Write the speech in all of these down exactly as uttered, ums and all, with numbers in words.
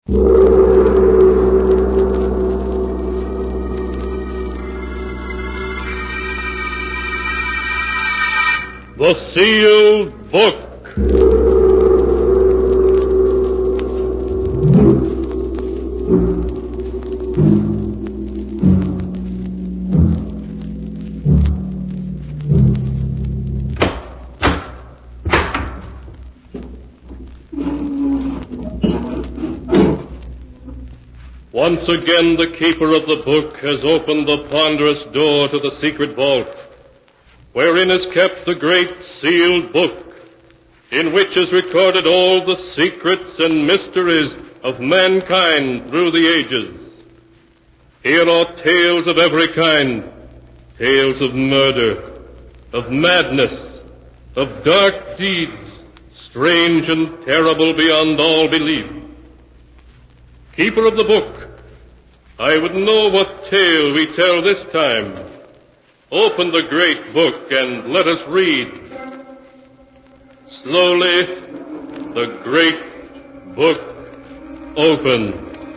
The Sealed Book. Once again, the keeper of the book has opened the ponderous door to the secret vault, wherein is kept the great sealed book, in which is recorded all the secrets and mysteries of mankind through the ages. Here are tales of every kind, tales of murder, of madness, of dark deeds, strange and terrible beyond all belief. Keeper of the book, I would know what tale we tell this time. Open the great book and let us read. Slowly, the great book opened.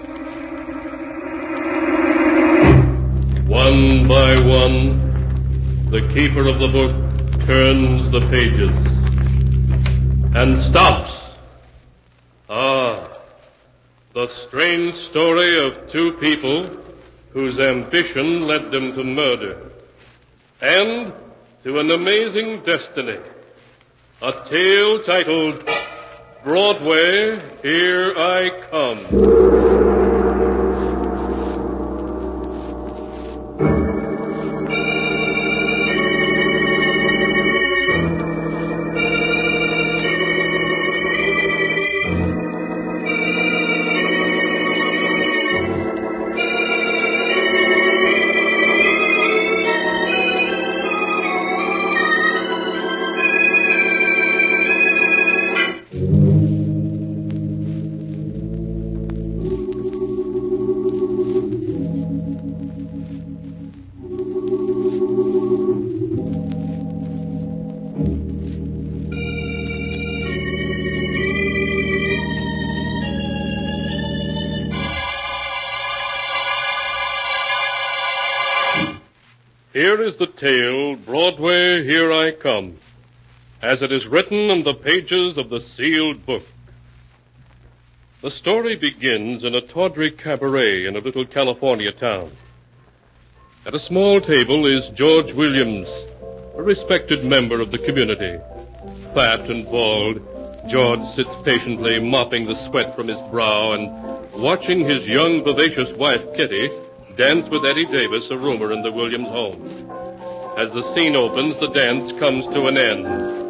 One by one, the keeper of the book turns the pages and stops. Ah, the strange story of two people whose ambition led them to murder and to an amazing destiny. A tale titled, Broadway, Here I Come. Here is the tale, Broadway, Here I Come, as it is written in the pages of the sealed book. The story begins in a tawdry cabaret in a little California town. At a small table is George Williams, a respected member of the community. Fat and bald, George sits patiently mopping the sweat from his brow and watching his young, vivacious wife, Kitty, dance with Eddie Davis, a roomer in the Williams home. As the scene opens, the dance comes to an end.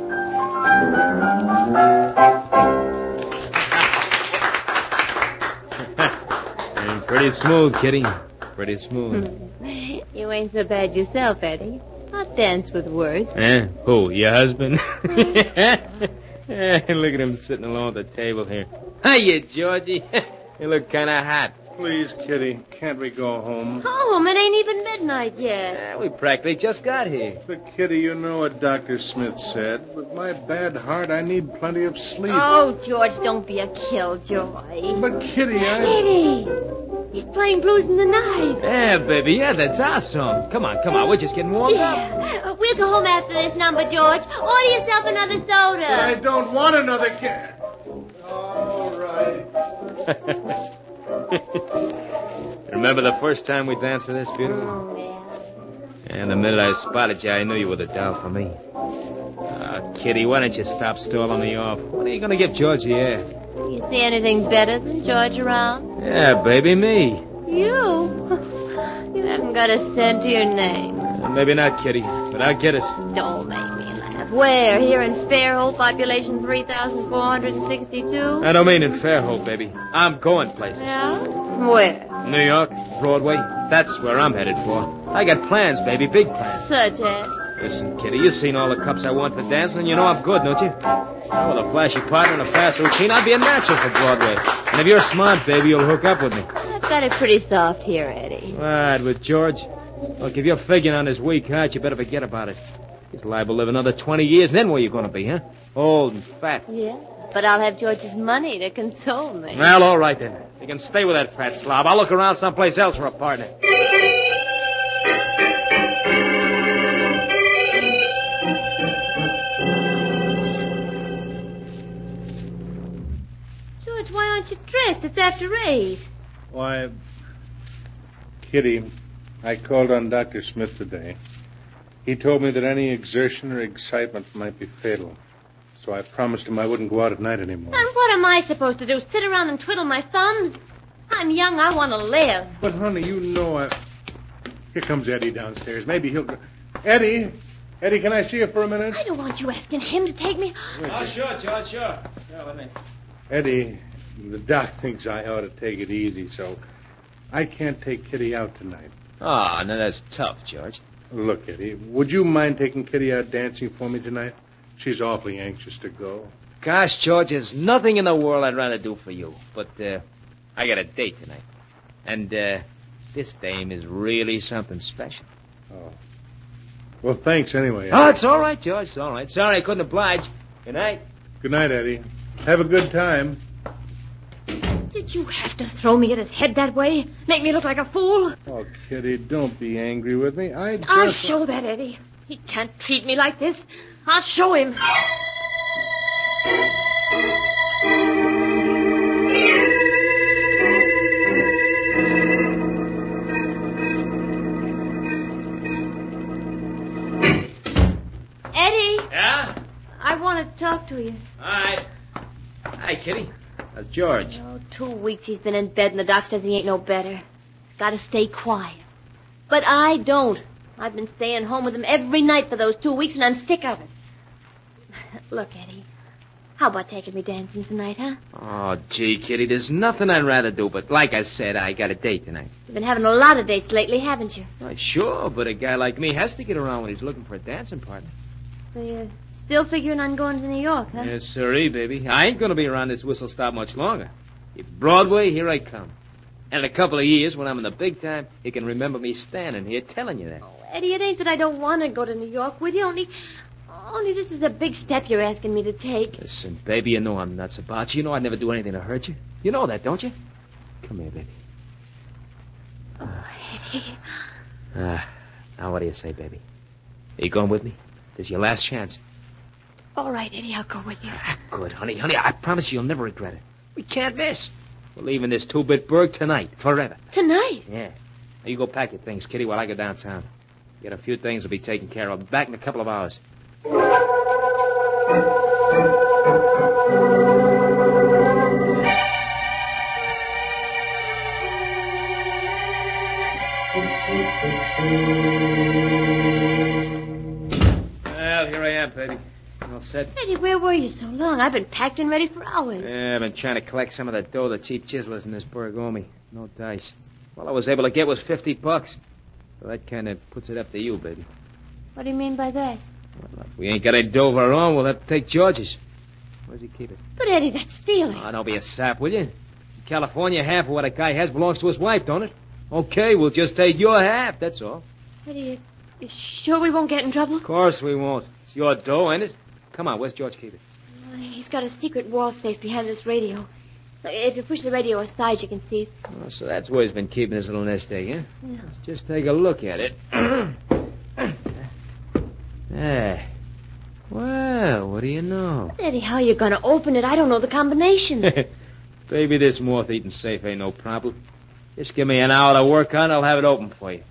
And pretty smooth, Kitty. Pretty smooth. You ain't so bad yourself, Eddie. Not dance with words. Eh? Who, your husband? Eh, look at him sitting along at the table here. Hiya, Georgie. You look kind of hot. Please, Kitty, can't we go home? Home? It ain't even midnight yet. Yeah, we practically just got here. But, Kitty, you know what Doctor Smith said. With my bad heart, I need plenty of sleep. Oh, George, don't be a killjoy. But, Kitty, I... Eddie, he's playing Blues in the Night. Yeah, baby, yeah, that's our song. Come on, come on, we're just getting warmed up. Yeah, uh, we'll go home after this number, George. Order yourself another soda. I don't want another can. All right. Remember the first time we danced to this, beautiful? Oh, yeah. And the minute I spotted you, I knew you were the doll for me. Oh, Kitty, why don't you stop stalling me off? When are you going to give George the air? You see anything better than George around? Yeah, baby, me. You? You haven't got a cent to your name. Uh, maybe not, Kitty, but I'll get it. Don't make me laugh. Where? Here in Fairhope, population three thousand four hundred sixty-two? I don't mean in Fairhope, baby. I'm going places. Yeah? Where? New York, Broadway. That's where I'm headed for. I got plans, baby, big plans. Such as? Listen, Kitty, you've seen all the cups I want for dancing, and you know I'm good, don't you? Now, with a flashy partner and a fast routine, I'd be a natural for Broadway. And if you're smart, baby, you'll hook up with me. I've got it pretty soft here, Eddie. All right, with George. Look, if you're figuring on his weak heart, you better forget about it. He's liable to live another twenty years, and then where you going to be, huh? Old and fat. Yeah, but I'll have George's money to console me. Well, all right, then. You can stay with that fat slob. I'll look around someplace else for a partner. George, why aren't you dressed? It's after eight. Why, Kitty, I called on Doctor Smith today. He told me that any exertion or excitement might be fatal. So I promised him I wouldn't go out at night anymore. And what am I supposed to do? Sit around and twiddle my thumbs? I'm young. I want to live. But, honey, you know I... Here comes Eddie downstairs. Maybe he'll... go... Eddie! Eddie, can I see you for a minute? I don't want you asking him to take me. Oh, sure, George, sure. Yeah, let me... Eddie, the doc thinks I ought to take it easy, so I can't take Kitty out tonight. Oh, no, that's tough, George. Look, Eddie, would you mind taking Kitty out dancing for me tonight? She's awfully anxious to go. Gosh, George, there's nothing in the world I'd rather do for you. But, uh, I got a date tonight. And, uh, this dame is really something special. Oh. Well, thanks anyway, Eddie. Oh, it's all right, George. It's all right. Sorry I couldn't oblige. Good night. Good night, Eddie. Have a good time. Did you have to throw me at his head that way? Make me look like a fool? Oh, Kitty, don't be angry with me. I just... I'll show that, Eddie. He can't treat me like this. I'll show him. Eddie, Yeah? I want to talk to you. All right. Hi, Kitty. How's George? Oh, two weeks he's been in bed and the doc says he ain't no better. He's got to stay quiet. But I don't. I've been staying home with him every night for those two weeks, and I'm sick of it. Look, Eddie, how about taking me dancing tonight, huh? Oh, gee, Kitty, there's nothing I'd rather do, but like I said, I got a date tonight. You've been having a lot of dates lately, haven't you? Why, sure, but a guy like me has to get around when he's looking for a dancing partner. So you're still figuring on going to New York, huh? Yes, sirree, baby. I ain't going to be around this whistle stop much longer. If Broadway, here I come. And in a couple of years, when I'm in the big time, you can remember me standing here telling you that. Oh, Eddie, it ain't that I don't want to go to New York with you. Only, only this is a big step you're asking me to take. Listen, baby, you know I'm nuts about you. You know I'd never do anything to hurt you. You know that, don't you? Come here, baby. Oh, Eddie. Ah, now what do you say, baby? Are you going with me? This is your last chance. All right, Eddie, I'll go with you. Ah, good, honey. Honey, I promise you you'll never regret it. We can't miss. We're leaving this two-bit burg tonight, forever. Tonight? Yeah. Now you go pack your things, Kitty, while I go downtown. Get a few things to be taken care of. Back in a couple of hours. Well, here I am, baby. All set? Eddie, where were you so long? I've been packed and ready for hours. Yeah, I've been trying to collect some of the dough the chief chiselers in this burg owe me. No dice. All I was able to get was fifty bucks. So that kind of puts it up to you, baby. What do you mean by that? Well, if we ain't got any dough of our own, we'll have to take George's. Where's he keep it? But, Eddie, that's stealing. Oh, don't be a sap, will you? In California, half of what a guy has belongs to his wife, don't it? Okay, we'll just take your half, that's all. Eddie, you, you sure we won't get in trouble? Of course we won't. It's your dough, ain't it? Come on, where's George keep it? Uh, he's got a secret wall safe behind this radio. If you push the radio aside, you can see it. Oh, so that's where he's been keeping his little nest egg, huh? Yeah. Let's just take a look at it. There. Well, what do you know? Eddie, how are you going to open it? I don't know the combination. Baby, this moth-eating safe ain't no problem. Just give me an hour to work on it, I'll have it open for you.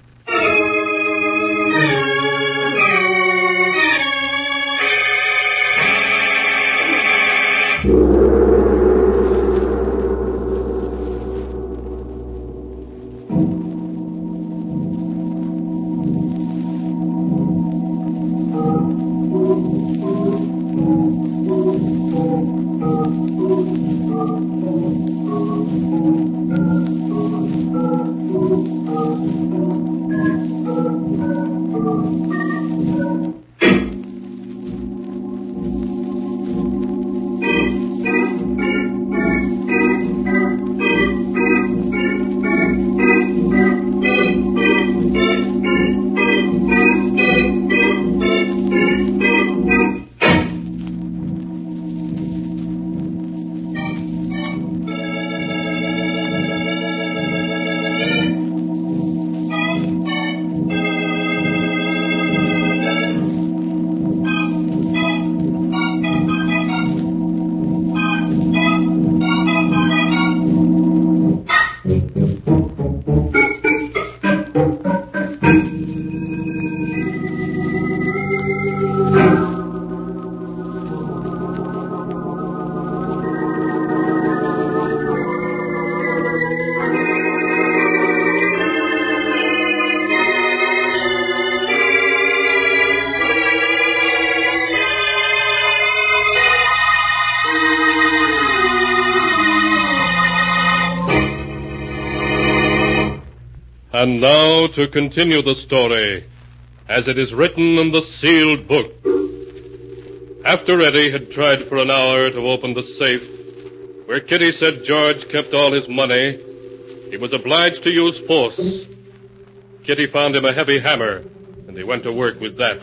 And now to continue the story, as it is written in the sealed book. After Eddie had tried for an hour to open the safe, where Kitty said George kept all his money, he was obliged to use force. Kitty found him a heavy hammer, and he went to work with that.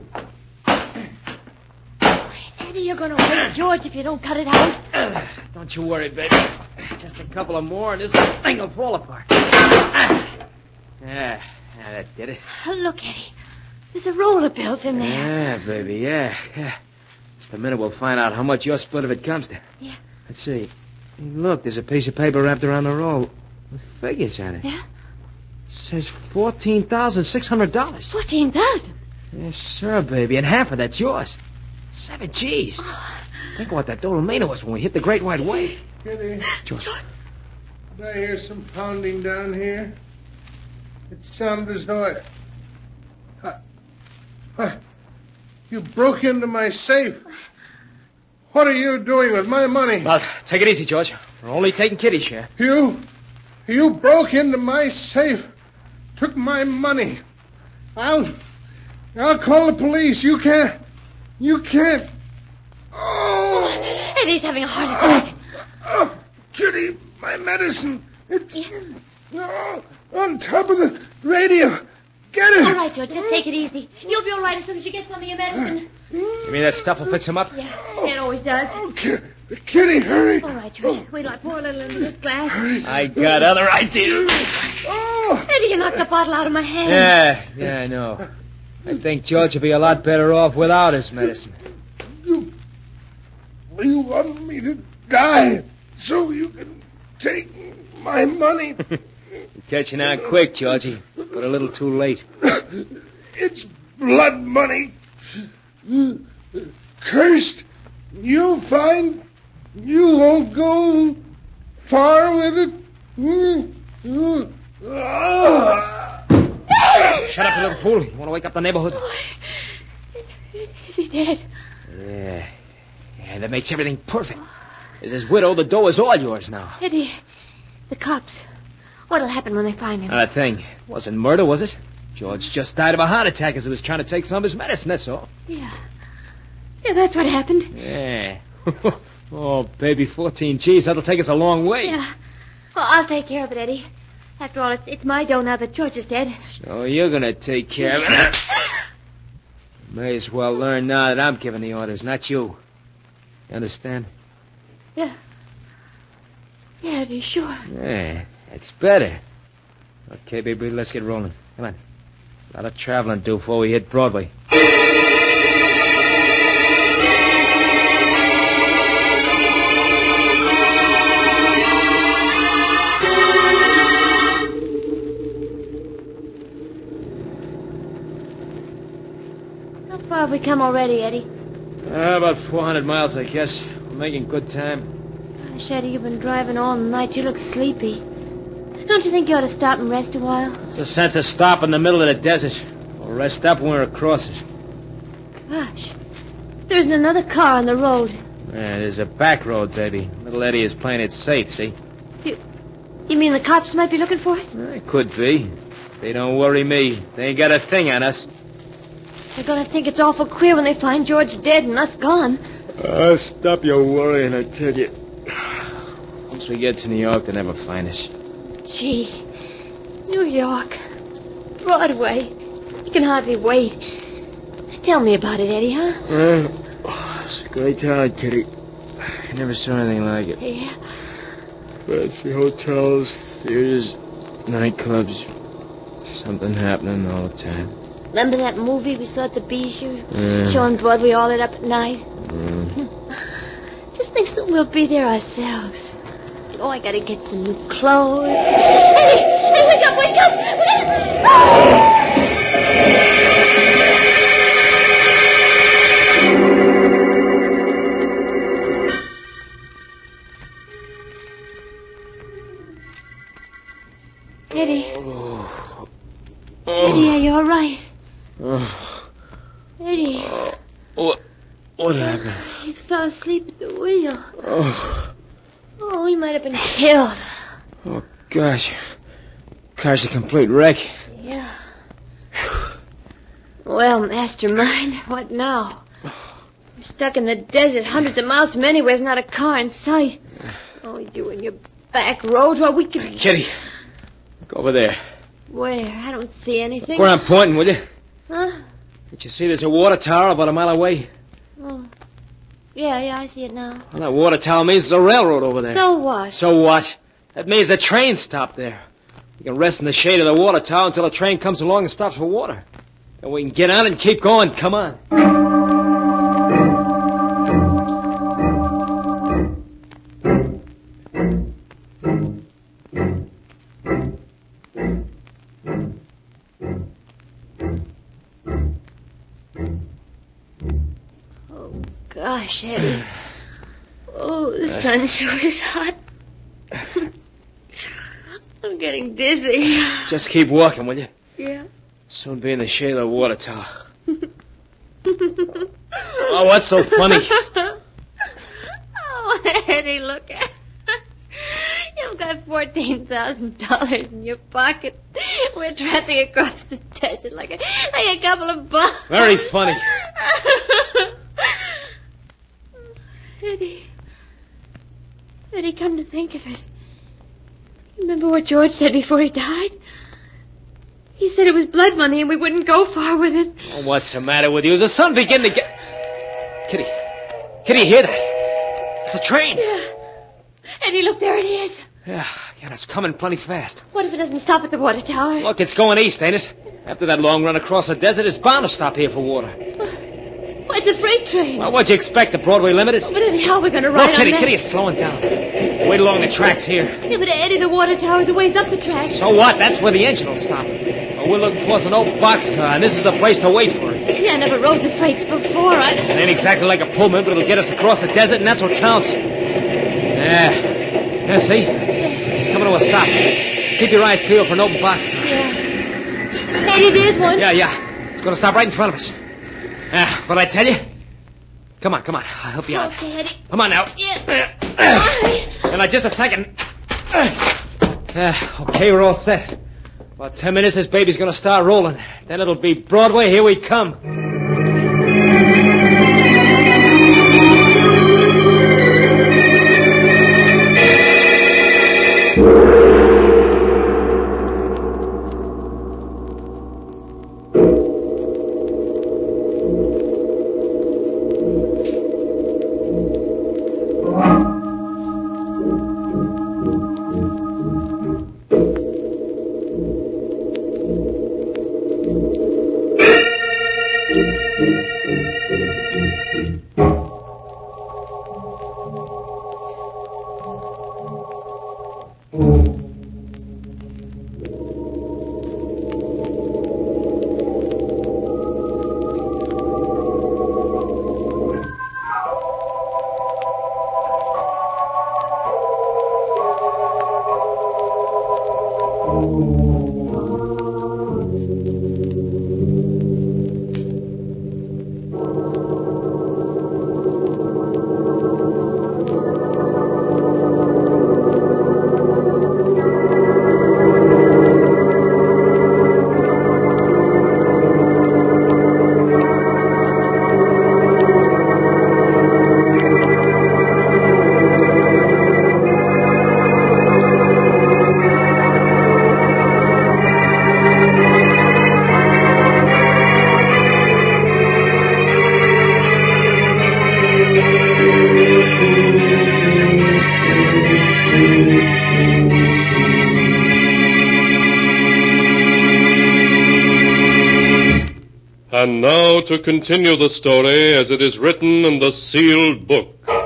Eddie, you're going to hurt George if you don't cut it out. Don't you worry, baby. Just a couple of more, and this thing will fall apart. Yeah, yeah, that did it. Oh, look, Eddie. There's a roll of bills in there. Yeah, baby, yeah, yeah. Just a minute, we'll find out how much your split of it comes to. Yeah. Let's see. Look, there's a piece of paper wrapped around the roll with figures on it. Yeah? It says fourteen thousand six hundred dollars. Fourteen thousand? Yes, sir, baby, and half of that's yours. Seven G's. Oh. Think of what that total mean to us when we hit the Great White Way. Kitty, George. did I hear some pounding down here? It sounded as though I... I... I... You broke into my safe. What are you doing with my money? Well, take it easy, George. We're only taking Kitty's share. You... You broke into my safe. Took my money. I'll... I'll call the police. You can't... You can't... Oh! Eddie's having a heart attack. Oh, Kitty, my medicine. It's oh, on top of the radio. Get it. All right, George, just take it easy. You'll be all right as soon as you get some of your medicine. You mean that stuff will fix him up? Yeah, it always does. Oh, Kitty, Kitty, hurry. All right, George. Wait till I pour a little into this glass. Hurry. I got other ideas. Oh. Eddie, you knocked the bottle out of my hand. Yeah, yeah, I know. I think George would be a lot better off without his medicine. You, you want me to die so you can take my money? Catching on quick, Georgie, but a little too late. It's blood money. Cursed. You'll find you won't go far with it. Ah. Shut up, you little fool. You want to wake up the neighborhood? Oh, is he dead? Yeah. Yeah, that makes everything perfect. As his widow, the dough is all yours now. Eddie, the cops. What'll happen when they find him? Not a thing. Wasn't murder, was it? George just died of a heart attack as he was trying to take some of his medicine, that's all. Yeah. Yeah, that's what happened. Yeah. Oh, baby, fourteen G's. That'll take us a long way. Yeah. Well, I'll take care of it, Eddie. After all, it's, it's my dough now that George is dead. So you're going to take care of it. May as well learn now that I'm giving the orders, not you. You understand? Yeah. Yeah, Eddie, sure. Yeah, it's better. Okay, baby, let's get rolling. Come on. A lot of traveling to do before we hit Broadway. How far have we come already, Eddie? Uh, about four hundred miles, I guess. We're making good time. Gosh, Eddie, you've been driving all night. You look sleepy. Don't you think you ought to stop and rest a while? It's a sense of stop in the middle of the desert. We'll rest up when we're across it. Gosh, there isn't another car on the road. Yeah, there's a back road, baby. Little Eddie is playing it safe, see? You, you mean the cops might be looking for us? Uh, it could be. They don't worry me. They ain't got a thing on us. They're going to think it's awful queer when they find George dead and us gone. Uh, stop your worrying, I tell you. Once we get to New York, they'll never find us. Gee, New York, Broadway. You can hardly wait. Tell me about it, Eddie, huh? Uh, oh, it's a great town, Kitty. I never saw anything like it. Yeah. Fancy hotels, theaters, nightclubs. Something happening all the time. Remember that movie we saw at the Bijou? Yeah. Showing Broadway all lit up at night? Mm. Just think soon we'll be there ourselves. Oh, I gotta get some new clothes. Eddie! Hey, wake up, wake up! Wake up! Eddie. Oh. Eddie, are you all right? Oh. Eddie. Oh. What? What happened? He fell asleep at the wheel. Oh. Oh, he might have been killed. Oh, gosh. Car's a complete wreck. Yeah. Well, mastermind, what now? I'm stuck in the desert, hundreds of miles from anywhere. There's not a car in sight. Oh, you and your back roads. Well, we could... Kitty, look over there. Where? I don't see anything. Where I'm pointing, will you? Huh? Can't you see there's a water tower about a mile away? Oh. Yeah, yeah, I see it now. Well, that water tower means there's a railroad over there. So what? So what? That means the train stopped there. We can rest in the shade of the water tower until a train comes along and stops for water. And we can get on and keep going. Come on. Oh, gosh, Eddie. Oh, the sun sure is hot. I'm getting dizzy. Just keep walking, will you? Yeah. Soon be in the shade of the water tower. Oh, what's so funny? Oh, Eddie, look at You've got fourteen thousand dollars in your pocket. We're tramping across the desert like a, like a couple of bums. Very funny. Eddie. Eddie, come to think of it. Remember what George said before he died? He said it was blood money and we wouldn't go far with it. Oh, what's the matter with you? Is the sun beginning to get... Kitty. Kitty, hear that? It's a train. Yeah. Eddie, look, there it is. Yeah, yeah, it's coming plenty fast. What if it doesn't stop at the water tower? Look, it's going east, ain't it? After that long run across the desert, it's bound to stop here for water. Well, it's a freight train. Well, what'd you expect, the Broadway Limited? Oh, but Eddie, how are we going to ride Look, Kitty, on that? Kitty, it's slowing down. Wait along the tracks here. Yeah, but Eddie, the water tower's a ways up the track. So what? That's where the engine will stop. Well, we're looking for an old boxcar, and this is the place to wait for it. Yeah, I never rode the freights before. I... It ain't exactly like a Pullman, but it'll get us across the desert, and that's what counts. Yeah. Yeah, see? It's coming to a stop. Keep your eyes peeled for an open boxcar. Yeah. Eddie, there's one. Yeah, yeah. It's going to stop right in front of us. Yeah, what I tell you? Come on, come on. I'll help you out. Okay, Eddie. Come on now. Yeah. And now, just a second. Uh, okay, we're all set. About ten minutes, this baby's going to start rolling. Then it'll be Broadway. Here we come. And now to continue the story as it is written in the sealed book.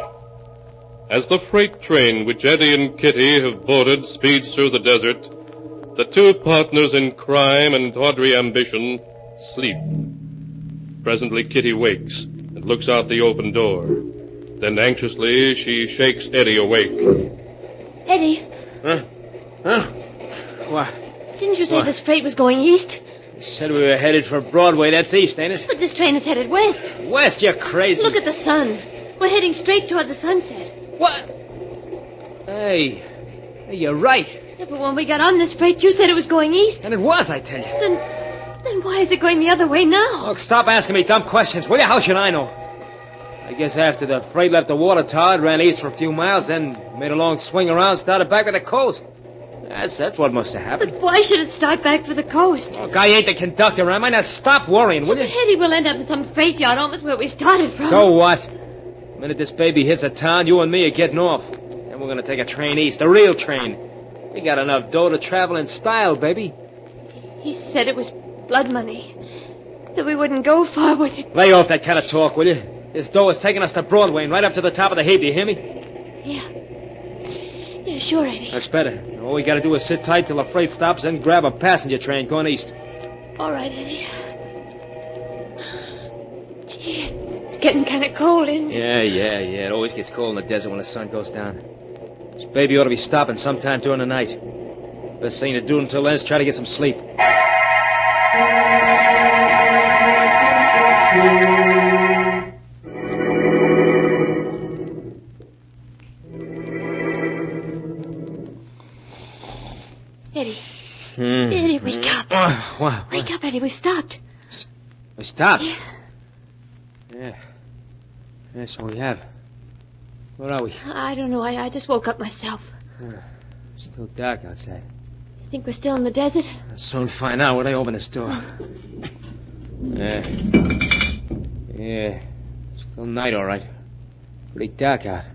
As the freight train which Eddie and Kitty have boarded speeds through the desert, the two partners in crime and tawdry ambition sleep. Presently Kitty wakes and looks out the open door. Then anxiously she shakes Eddie awake. Eddie. Huh? Huh? What? Didn't you say What? this freight was going east? You said we were headed for Broadway. That's east, ain't it? But this train is headed west. West, you're crazy. Look at the sun. We're heading straight toward the sunset. What? Hey. Hey, you're right. Yeah, but when we got on this freight, you said it was going east. And it was, I tell you. Then, then why is it going the other way now? Look, stop asking me dumb questions, will you? How should I know? I guess after the freight left the water tower, it ran east for a few miles, then made a long swing around, started back at the coast. That's that's what must have happened. But why should it start back for the coast? Look, I ain't the conductor, am I? Now stop worrying, will you? Eddie, we'll end up in some freight yard almost where we started from. So what? The minute this baby hits a town, you and me are getting off. Then we're going to take a train east, a real train. We got enough dough to travel in style, baby. He said it was blood money. That we wouldn't go far with it. Lay off that kind of talk, will you? This dough is taking us to Broadway and right up to the top of the heap, do you hear me? Yeah. Yeah, sure, Eddie. That's better. All we got to do is sit tight till the freight stops, then grab a passenger train going east. All right, Eddie. Gee, it's getting kind of cold, isn't it? Yeah, yeah, yeah. It always gets cold in the desert when the sun goes down. This baby ought to be stopping sometime during the night. Best thing to do until then is try to get some sleep. Eddie. Hmm. Eddie, wake up. Uh, what? Wake up, Eddie. We've stopped. We stopped? Yeah. Yeah. That's what we have. Where are we? I don't know. I, I just woke up myself. Uh, still dark outside. You think we're still in the desert? I'll soon find out when I open this door. Yeah. Yeah. Still night, all right. Pretty dark out.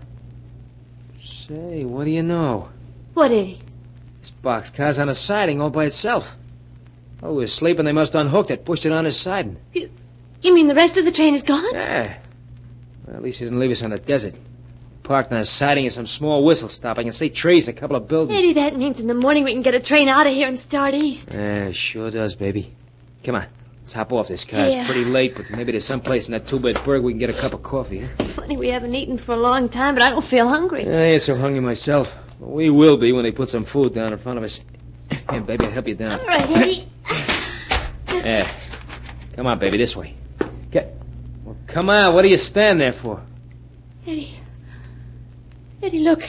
Say, what do you know? What, Eddie? This boxcar's on a siding all by itself. Oh, we were sleeping. They must have unhooked it, pushed it on his siding. You, you mean the rest of the train is gone? Yeah. Well, at least he didn't leave us on the desert. Parked on a siding and some small whistle stop. I can see trees and a couple of buildings. Eddie, that means in the morning we can get a train out of here and start east. Yeah, sure does, baby. Come on. Let's hop off this car. Yeah. It's pretty late, but maybe there's some place in that two-bed burg we can get a cup of coffee. Huh? Funny we haven't eaten for a long time, but I don't feel hungry. I ain't so hungry myself. But we will be when they put some food down in front of us. Here, baby, I'll help you down. All right, Eddie. Yeah. Come on, baby, this way. Get. Well, come on. What do you stand there for? Eddie. Eddie, look.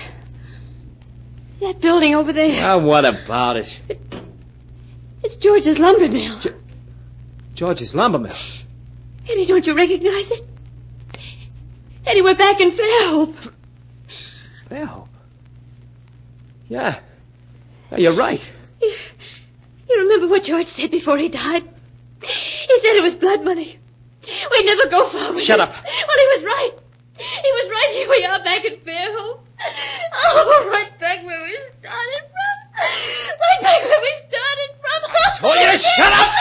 That building over there. Ah, what about it? It's George's lumber mill. Ge- George's lumber mill. Eddie, don't you recognize it? Eddie, we're back in Fairhope. Fairhope? Yeah. Yeah, you're right. You, you remember what George said before he died? He said it was blood money. We'd never go far with Shut it. up. Well, he was right. He was right. Here we are back in Fairhope. Oh, right back where we started from. Right back where we started from. I told you to shut up!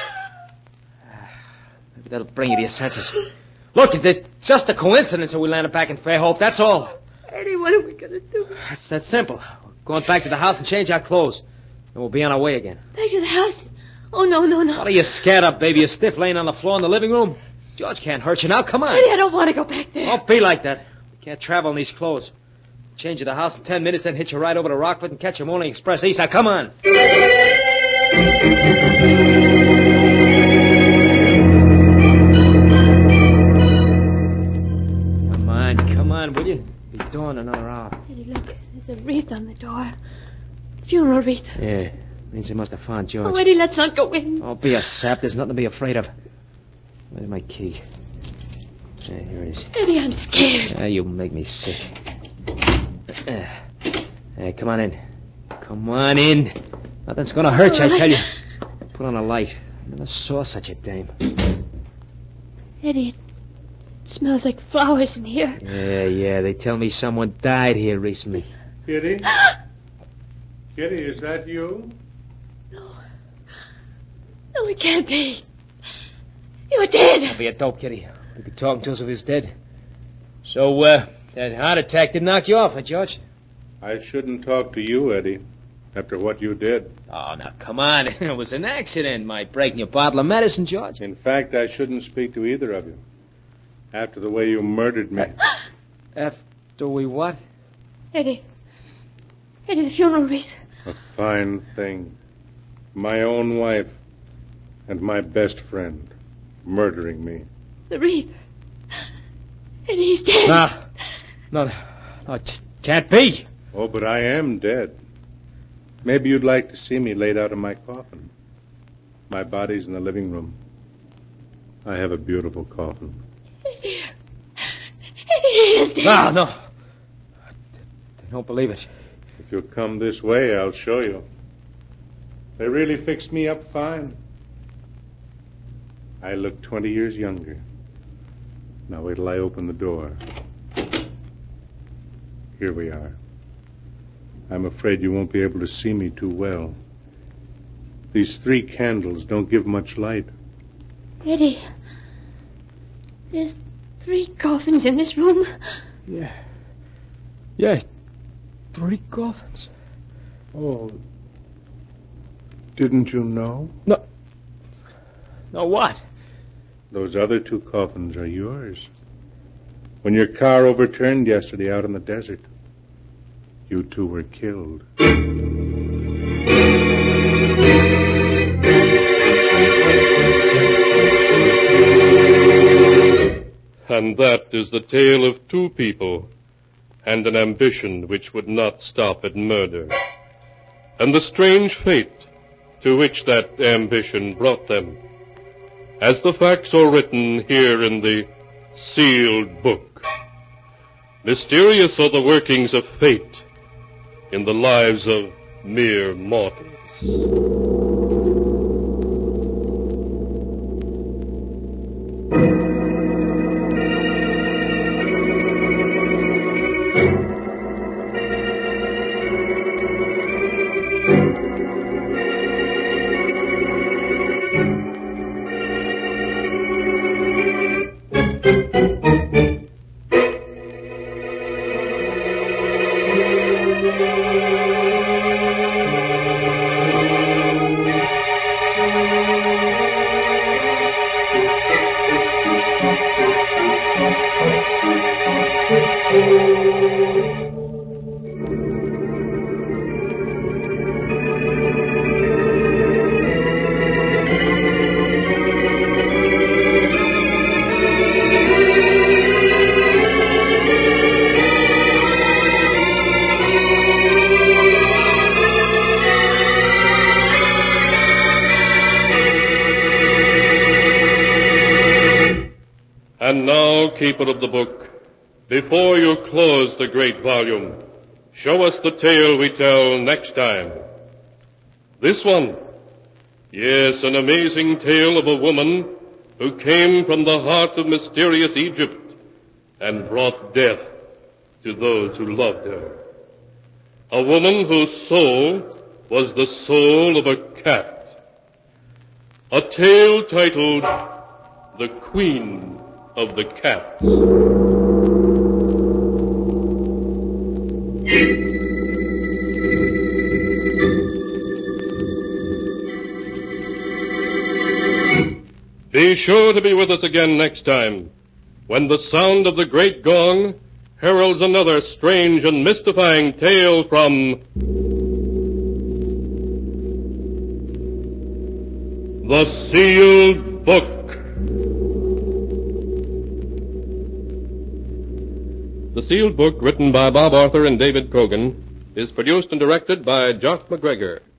Maybe that'll bring you to your senses. Look, it's just a coincidence that we landed back in Fairhope, that's all. Eddie, what are we going to do? That's that simple. We're going back to the house and change our clothes. And we'll be on our way again. Back to the house? Oh, no, no, no. What are you scared of, baby? You're stiff laying on the floor in the living room? George can't hurt you now. Come on. Eddie, I don't want to go back there. Don't be like that. We can't travel in these clothes. Change at the house in ten minutes, then hitch a ride over to Rockford and catch a morning express east. Now, come on. Come on, come on, will you? Be dawn in another hour. Eddie, look. There's a wreath on the door. Funeral wreath. Yeah, means they must have found George. Oh, Eddie, let's not go in. Don't be a sap. There's nothing to be afraid of. Where's my key? Yeah, here it is. Eddie, I'm scared. Ah, you make me sick. Hey, come on in. Come on in. Nothing's gonna hurt you, I tell you. Put on a light. I never saw such a dame. Eddie, it smells like flowers in here. Yeah, yeah. They tell me someone died here recently. Kitty? Kitty, is that you? No. No, it can't be. You're dead. Don't be a dope, Kitty. We'd be talking to us if he was dead. So, uh, that heart attack didn't knock you off, huh, George? I shouldn't talk to you, Eddie, after what you did. Oh, now, come on. It was an accident, my breaking your bottle of medicine, George. In fact, I shouldn't speak to either of you. After the way you murdered me. After we what? Eddie. Eddie, the funeral wreath. A fine thing. My own wife and my best friend murdering me. The wreath. Eddie, he's dead. No. No, no, it can't be. Oh, but I am dead. Maybe you'd like to see me laid out in my coffin. My body's in the living room. I have a beautiful coffin. Yes, Dad. No, no. I don't believe it. If you'll come this way, I'll show you. They really fixed me up fine. I look twenty years younger. Now wait till I open the door. Here we are. I'm afraid you won't be able to see me too well. These three candles don't give much light. Eddie, there's three coffins in this room. Yeah. Yeah. Three coffins. Oh. Didn't you know? No. No, what? Those other two coffins are yours. When your car overturned yesterday out in the desert, you two were killed. And that is the tale of two people and an ambition which would not stop at murder, and the strange fate to which that ambition brought them, as the facts are written here in the sealed book. Mysterious are the workings of fate in the lives of mere mortals. And now, keeper of the book, before you close the great volume, show us the tale we tell next time. This one, yes, an amazing tale of a woman who came from the heart of mysterious Egypt and brought death to those who loved her. A woman whose soul was the soul of a cat. A tale titled The Queen of the Cats. Be sure to be with us again next time, when the sound of the great gong heralds another strange and mystifying tale from The Sealed Book. The Sealed Book, written by Bob Arthur and David Cogan, is produced and directed by Jock McGregor.